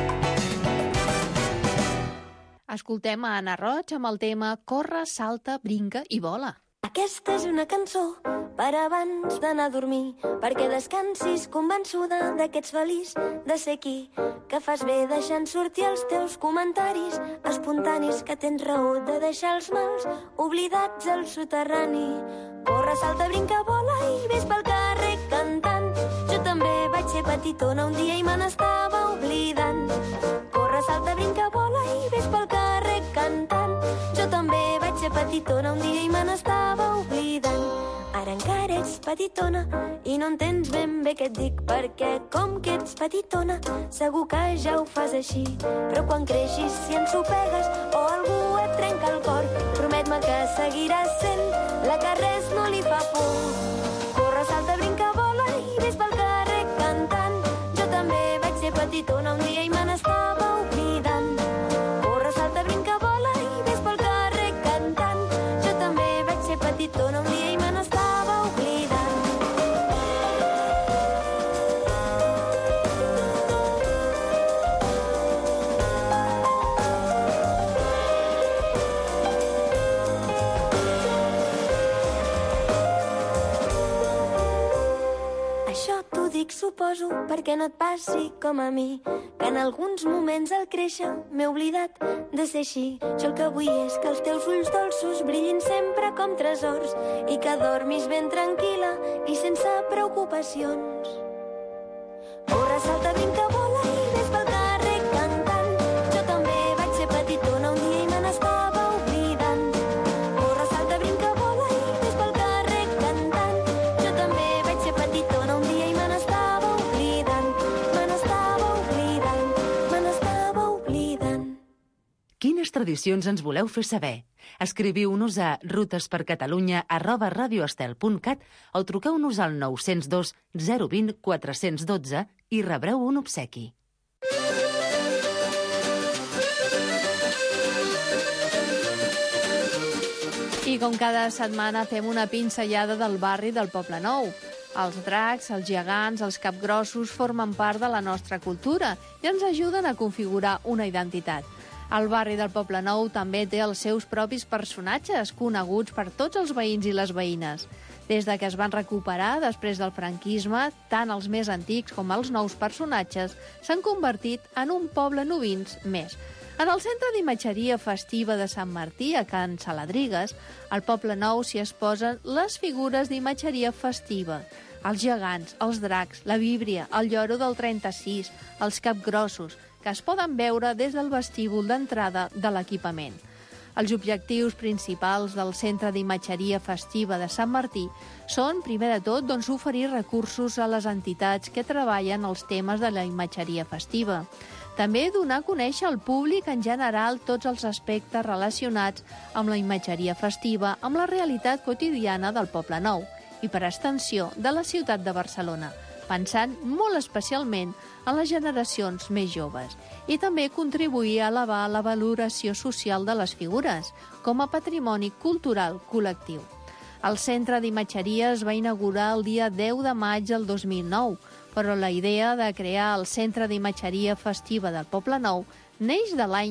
Speaker 5: Escoltem a Anna Roig amb el tema Corre, salta, brinca i vola.
Speaker 15: Aquesta és una cançó per abans d'anar a dormir, perquè descansis convençuda de que ets feliç de ser aquí, que fas bé deixant sortir els teus comentaris espontanis, que tens raó de deixar els mals oblidats al soterrani. Corre, salta, brinca, vola i ves pel carrer cantant. Jo també vaig ser petitona un dia i me n'estava oblidant. Corre, salta, brinca, vola i ves pel carrer cantant. Jo també també vaig ser petitona un dia i me n'estava oblidant. Ara encara ets petitona i no entens ben bé què et dic, perquè com que ets petitona segur que ja ho fas així. Però quan creixis, si ensopegues o algú et trenca el cor, promet-me que seguiràs sent la que res no li fa por. Corre, salta, brinca, vola i ves pel carrer cantant. Jo també vaig ser petitona un dia i me n'estava oblidant. Corre, salta, brinca, vola i ves pel carrer cantant. Jo també vaig ser petitona un dia i me n'estava oblidant. Això t'ho dic, suposo, perquè no et passi com a mi, que en alguns moments al créixer m'he oblidat de ser així. Jo el que vull és que els teus ulls dolços brillin sempre com tresors i que dormis ben tranquil·la i sense preocupacions. Corre, salta, brinca, vola i ves pel carrer cantant. Jo també vaig ser petitona un dia i me n'estava oblidant. Corre, salta, brinca, vola i ves pel carrer cantant. Jo també vaig ser petitona un dia i me n'estava oblidant. Me n'estava oblidant, me n'estava oblidant.
Speaker 2: Quines tradicions ens voleu fer saber? Escriviu-nos a rutespercatalunya@radioestel.cat o truqueu-nos al 902 020 412 i rebreu un obsequi.
Speaker 5: I com cada setmana fem una pinzellada del barri del Poblenou. Els dracs, els gegants, els capgrossos formen part de la nostra cultura i ens ajuden a configurar una identitat. El barri del Poblenou també té els seus propis personatges, coneguts per tots els veïns i les veïnes. Des de que es van recuperar després del franquisme, tant els més antics com els nous personatges s'han convertit en un poble novins més. En el centre d'imatgeria festiva de Sant Martí, a Can Saladrigues, al Poblenou s'hi exposen les figures d'imatgeria festiva. Els gegants, els dracs, la víbria, el lloro del 36, els capgrossos, que es poden veure des del vestíbul d'entrada de l'equipament. Els objectius principals del Centre d'Imatgeria Festiva de Sant Martí són, primer de tot, oferir recursos a les entitats que treballen els temes de la imatgeria festiva. També donar a conèixer al públic en general tots els aspectes relacionats amb la imatgeria festiva, amb la realitat quotidiana del Poblenou i, per extensió, de la ciutat de Barcelona, pensant molt especialment en les generacions més joves, i també contribuir a elevar la valoració social de les figures, com a patrimoni cultural col·lectiu. El Centre d'Imatgeria es va inaugurar el dia 10 de maig del 2009, però la idea de crear el Centre d'Imatgeria Festiva del Poblenou neix de l'any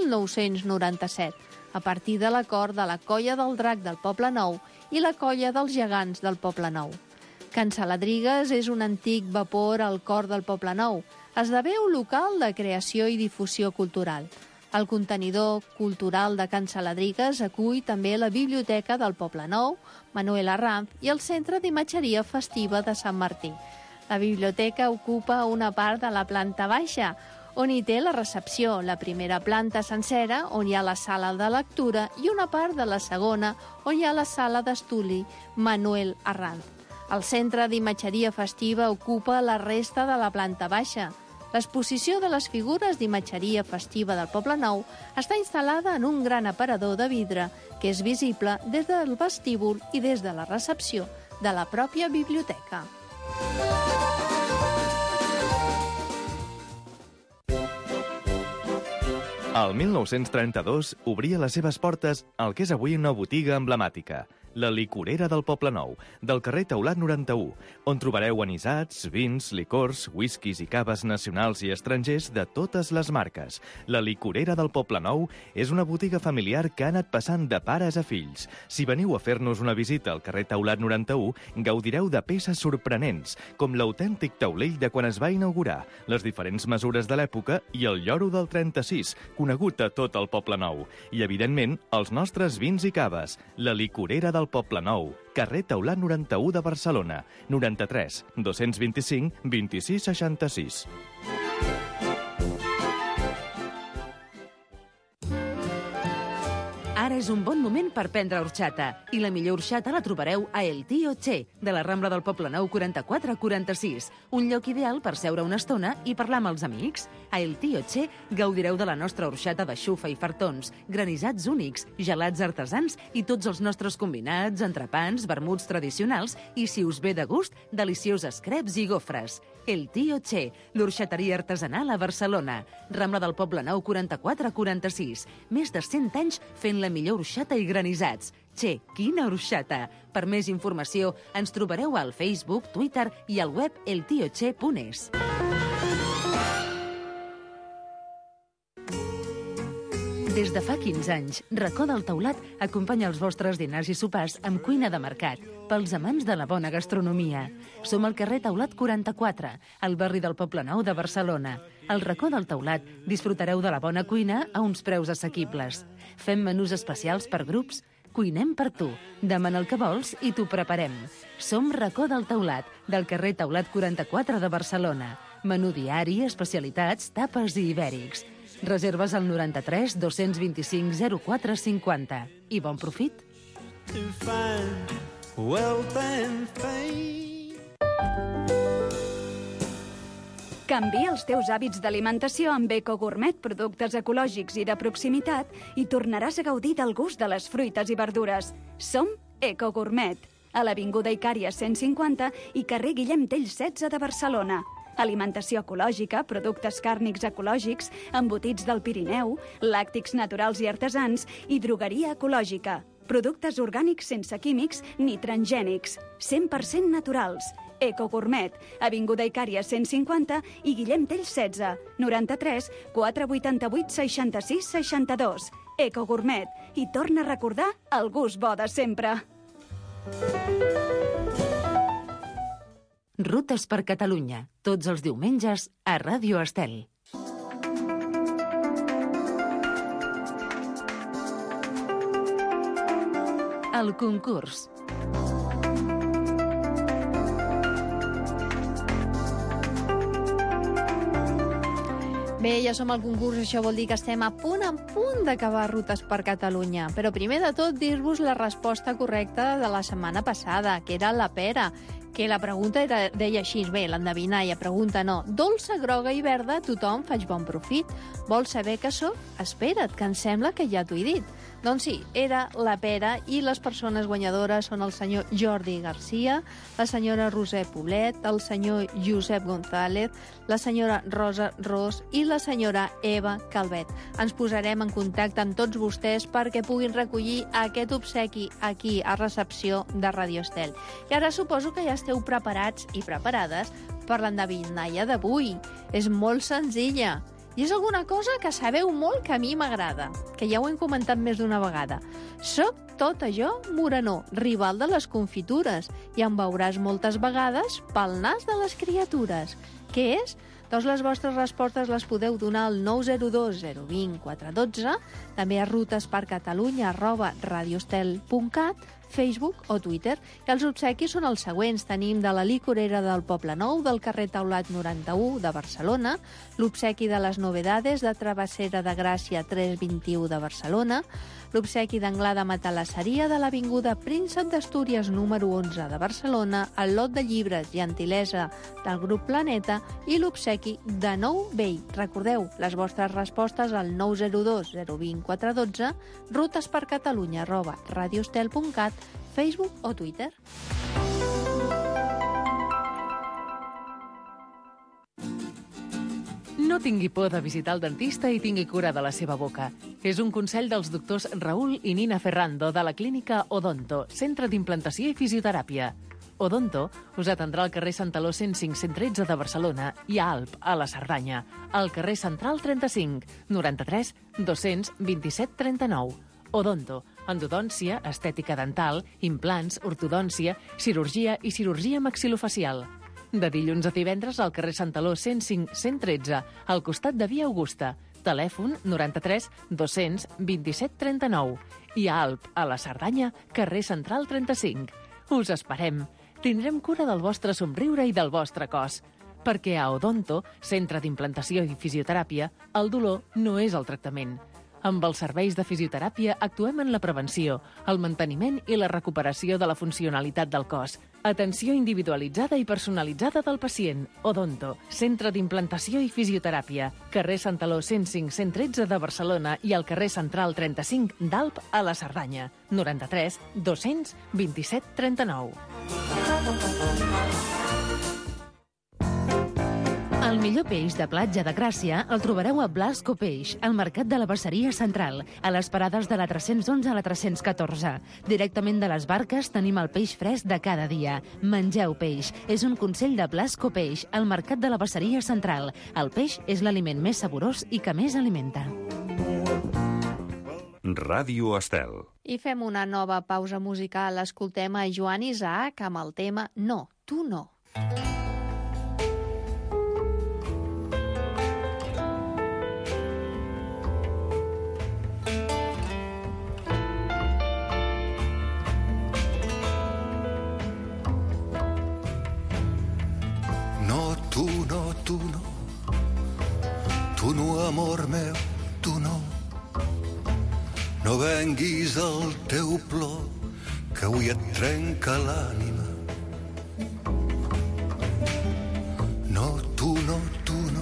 Speaker 5: 1997, a partir de l'acord de la Colla del Drac del Poblenou i la Colla dels Gegants del Poblenou. Can Saladrigues és un antic vapor al cor del Poblenou. Esdevé un local de creació i difusió cultural. El contenidor cultural de Can Saladrigues acull també la Biblioteca del Poblenou, Manuel Arranz i el Centre d'Imatgeria Festiva de Sant Martí. La biblioteca ocupa una part de la planta baixa, on hi té la recepció, la primera planta sencera, on hi ha la sala de lectura, i una part de la segona, on hi ha la sala d'estudi Manuel Arranz. El Centre d'Imatgeria Festiva ocupa la resta de la planta baixa. L'exposició de les figures d'imatgeria festiva del Poblenou està instal·lada en un gran aparador de vidre que és visible des del vestíbul i des de la recepció de la pròpia biblioteca.
Speaker 16: El 1932 obria les seves portes al que és avui una botiga emblemàtica, la Licorera del Poblenou, del carrer Taulat 91, on trobareu anisats, vins, licors, whiskies i caves nacionals i estrangers de totes les marques. La Licorera del Poblenou és una botiga familiar que ha anat passant de pares a fills. Si veniu a fer-nos una visita al carrer Taulat 91, gaudireu de peces sorprenents, com l'autèntic taulell de quan es va inaugurar, les diferents mesures de l'època i el lloro del 36, conegut a tot el Poblenou. I, evidentment, els nostres vins i caves. La Licorera del Poblenou, carrer Taulat 91 de Barcelona, 93 225 26 66.
Speaker 2: Ara és un bon moment per prendre horxata. I la millor horxata la trobareu a El Tío Che, de la Rambla del Poblenou 4446. Un lloc ideal per seure una estona i parlar amb els amics. A El Tío Che gaudireu de la nostra horxata de xufa i fartons, granissats únics, gelats artesans i tots els nostres combinats, entrepans, vermuts tradicionals i, si us ve de gust, delicioses creps i gofres. El Tío Che, l'orxateria artesanal a Barcelona. Rambla del Poblenou 4446. Més de 100 anys fent la millor orxata i granissats. Che, quina orxata! Per més informació, ens trobareu al Facebook, Twitter i al web eltioche.es. Des de fa 15 anys, Racó del Teulat acompanya els vostres dinars i sopars amb cuina de mercat, pels amants de la bona gastronomia. Som al carrer Teulat 44, al barri del Poblenou de Barcelona. Al Racó del Teulat disfrutareu de la bona cuina a uns preus assequibles. Fem menús especials per grups. Cuinem per tu. Demana el que vols i t'ho preparem. Som Racó del Teulat, del carrer Teulat 44 de Barcelona. Menú diari, especialitats, tapes i ibèrics. Reserves al 93 225 04 50. I bon profit!
Speaker 17: Canvia els teus hàbits d'alimentació amb Eco Gourmet, productes ecològics i de proximitat, i tornaràs a gaudir del gust de les fruites i verdures. Som Eco Gourmet, a l'Avinguda Icària 150 i carrer Guillem Tell 16 de Barcelona. Alimentació ecològica, productes càrnics ecològics, embotits del Pirineu, làctics naturals i artesans i drogueria ecològica. Productes orgànics sense químics ni transgènics, 100% naturals. Eco Gourmet, Avinguda Icària 150 i Guillem Tell 16, 93 488 66 62. Eco Gourmet, i torna a recordar el gust bo de sempre.
Speaker 2: Rutes per Catalunya, tots els diumenges a Ràdio Estel. El concurs.
Speaker 5: Bé, ja som al concurs, això vol dir que estem a punt d'acabar Rutes per Catalunya. Però primer de tot, dir-vos la resposta correcta de la setmana passada, que era la pera, que la pregunta deia així, bé, l'endevinalla, pregunta no. Dolça, groga i verda, tothom faig bon profit. Vols saber què sóc? Espera't, que em sembla que ja t'ho he dit. Doncs sí, era la pera i les persones guanyadores són el senyor Jordi Garcia, la senyora Roser Poblet, el senyor Josep González, la senyora Rosa Ros i la senyora Eva Calvet. Ens posarem en contacte amb tots vostès perquè puguin recollir aquest obsequi aquí a recepció de Radio Estel. I ara suposo que ja esteu preparats i preparades per l'endevinalla d'avui. És molt senzilla. I és alguna cosa que sabeu molt que a mi m'agrada, que ja ho hem comentat més d'una vegada. Soc tot allò morenó, rival de les confitures, i em veuràs moltes vegades pel nas de les criatures. Què és? Doncs les vostres respostes les podeu donar al 902 020 412, també a rutespercatalunya@radioestel.cat, Facebook o Twitter. I els obsequis són els següents. Tenim de la licorera del Poblenou, del carrer Teulat 91 de Barcelona, l'obsequi de les novedades de Travessera de Gràcia 321 de Barcelona, l'obsequi d'Anglada Matalasseria de l'Avinguda Príncep d'Astúries número 11 de Barcelona, el lot de llibres Gentilesa del grup Planeta i l'obsequi de Nou Vell. Recordeu les vostres respostes al 902 020 412, rutespercatalunya@radioestel.cat, Facebook o Twitter.
Speaker 2: No tingui por de visitar el dentista i tingui cura de la seva boca. És un consell dels doctors Raül i Nina Ferrando de la clínica Odonto, centre d'implantació i fisioteràpia. Odonto us atendrà al carrer Santaló 105-113 de Barcelona i a Alp, a la Cerdanya, al carrer Central 35, 93 227 39. Odonto, endodòncia, estètica dental, implants, ortodòncia, cirurgia i cirurgia maxilofacial. De dilluns a divendres al carrer Santaló 105-113, al costat de Via Augusta. Telèfon 93 227 39. I a Alp, a la Cerdanya, carrer Central 35. Us esperem. Tindrem cura del vostre somriure i del vostre cos. Perquè a Odonto, centre d'implantació i fisioteràpia, el dolor no és el tractament.
Speaker 6: Amb els serveis de fisioteràpia actuem en la prevenció, el manteniment i la recuperació de la funcionalitat del cos. Atenció individualitzada i personalitzada del pacient. Odonto, centre d'implantació i fisioteràpia. Carrer Santaló 105-113 de Barcelona i al carrer Central 35 d'Alp a la Cerdanya. 93 200 27 39.
Speaker 2: El millor peix de platja de Gràcia el trobareu a Blasco Peix, al Mercat de la Basseria Central, a les parades de la 311 a la 314. Directament de les barques tenim el peix fresc de cada dia. Mengeu peix. És un consell de Blasco Peix, al Mercat de la Basseria Central. El peix és l'aliment més saborós i que més alimenta.
Speaker 4: Ràdio Estel.
Speaker 5: I fem una nova pausa musical. Escoltem a Joan Isaac amb el tema No, tu no.
Speaker 18: Tu no, amor meu, tu no. No venguis al teu plor, que avui et trenca l'ànima. No, tu no, tu no.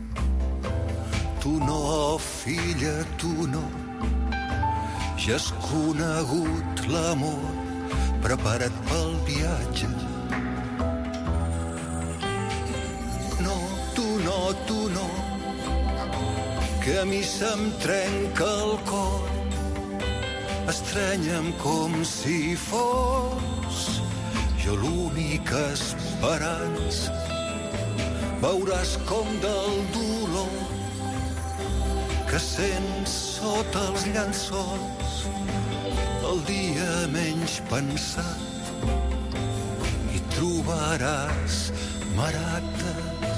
Speaker 18: Tu no, oh filla, tu no. Ja has conegut l'amor, prepara't pel viatge. No, tu no, tu no. Que a mi se'm trenca el cor, estrenya'm com si fos jo l'única esperança. Veuràs com del dolor que sents sota els llençols el dia menys pensat i trobaràs maragdes.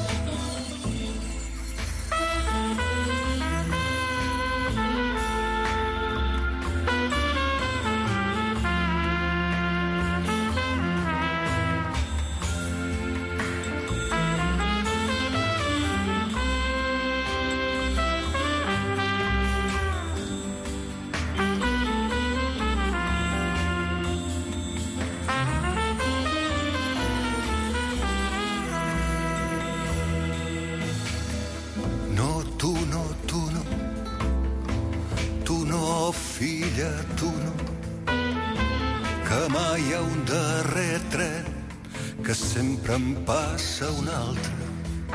Speaker 18: Tu no, que mai hi ha un darrer tren, que sempre em passa un altre.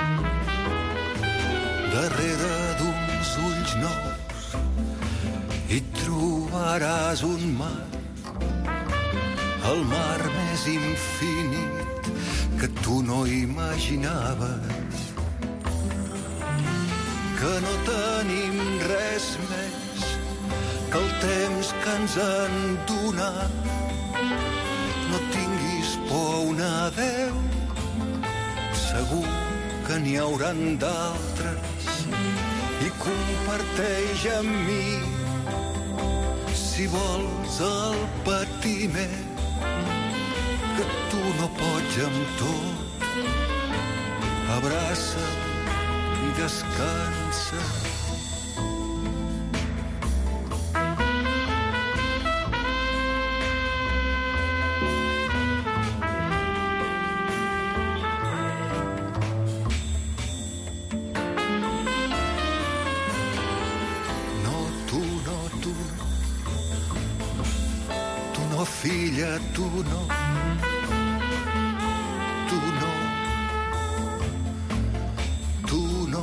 Speaker 18: Darrere d'uns ulls nous hi trobaràs un mar, el mar més infinit que tu no imaginaves. Que no tenim res més que el temps que ens han donat. No tinguis por un adeu, segur que n'hi hauran d'altres, i comparteix amb mi, si vols, el patiment que tu no pots amb tot. Abraça i descansa. Filla, tu no, tu no, tu no.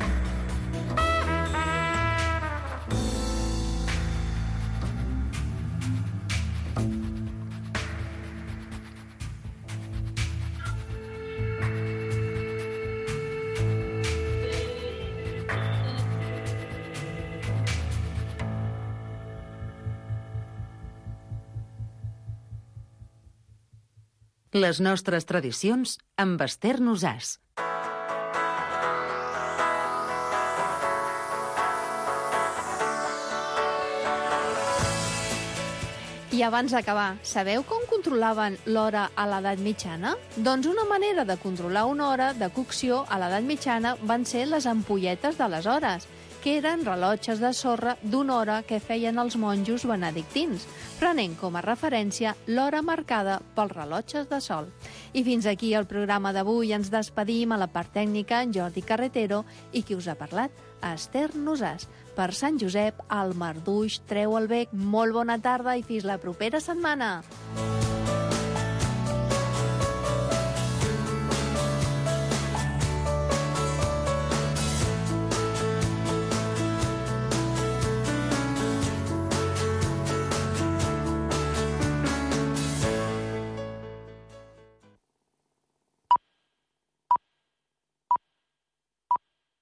Speaker 2: Les nostres tradicions amb Esther Nosàs.
Speaker 5: I abans d'acabar, sabeu com controlaven l'hora a l'edat mitjana? Doncs una manera de controlar una hora de cocció a l'edat mitjana van ser les ampolletes de les hores, que eren rellotges de sorra d'una hora que feien els monjos benedictins, prenent com a referència l'hora marcada pels rellotges de sol. I fins aquí el programa d'avui. Ens despedim. A la part tècnica, en Jordi Carretero, i qui us ha parlat? Esther Nosàs. Per Sant Josep, al marduix treu el bec. Molt bona tarda i fins la propera setmana.